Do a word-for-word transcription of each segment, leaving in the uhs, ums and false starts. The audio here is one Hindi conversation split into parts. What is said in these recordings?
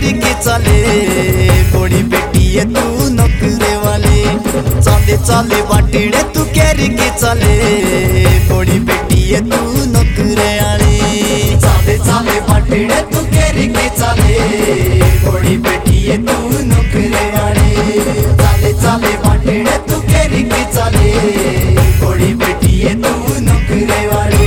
के चले बड़ी बेटी है तू नौकरे वाले। चाले चाले बाटिड़े तू कैरी के चले बड़ी बेटी है तू नौकरे वाले। चाले चाले बाटिड़े तू कैरी के चले बड़ी बेटी है तू नौकरे वाले। चाले चाले बाटिड़े तू कैरी के चले बड़ी बेटी है तू नौकरे वाले।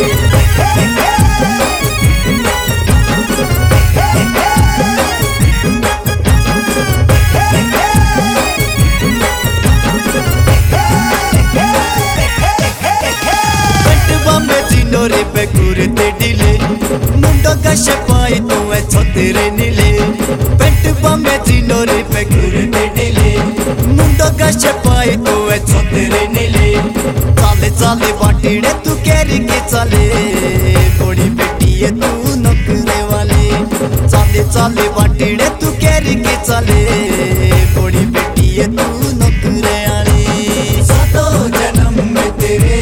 रे पे कुरते डिले मुंडो का शपाई तो मैं छोतेरे नीले। पेंट बम्बे चिनोरे पे कुरते डिले मुंडो का शपाई तो मैं छोतेरे नीले। चाले चाले बाटिड़े तू कैरी के चले बड़ी बेटी है तू नौकरे वाले। चाले चाले बाटिड़े तू कैरी के चले बड़ी बेटी है तू नौकरे वाली। सातों जन्म में तेरे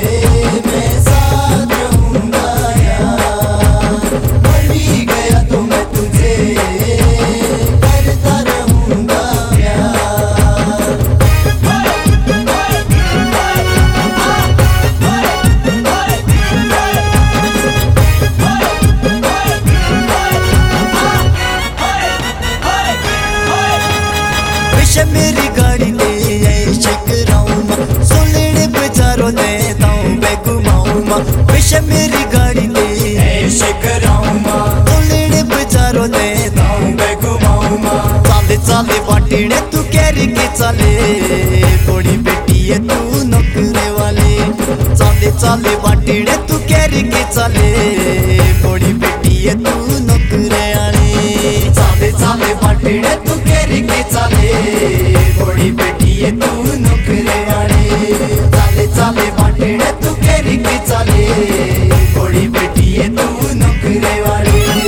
मेरी गाड़ी दे ऐसे कराऊंगा सोलेड़े बाजारों देता हूँ मैं घुमाऊंगा। विश मेरी गाड़ी दे ऐसे कराऊंगा सोलेड़े बाजारों देता हूँ मैं घुमाऊंगा। चाले चाले बाटिड़े तू कैरी के चले बड़ी बेटी है तू नौकरे वाले। चाले चाले बाटिड़े तू कैरी के चले बड़ी बेटी है तू नौकरे वाले। चाले चाले बाटिड़े तू कैरी के चले बड़ी बेटी है तू नौकरे वाले। चाले चाले बाटिड़े तू कैरी के चले बड़ी बेटी है तू नौकरे वाले।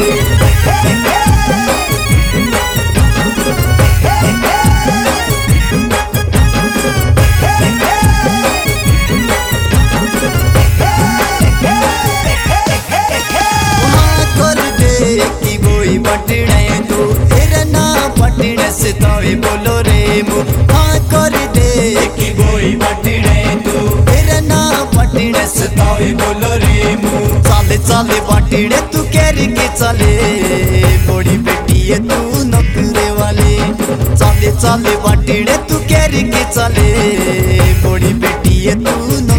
बाटिड़े तू ना बाटिड़े से तावे बोलो रे मु। हाँ कर दे कि गोई बाटिड़े तू ना बाटिड़े से तावे बोलो रे मु। चाले चाले बाटिड़े तू कैरी के चले बड़ी बेटी है तू नौकरे वाले। चाले चाले बाटिड़े तू कैरी के चले बड़ी बेटी है तू।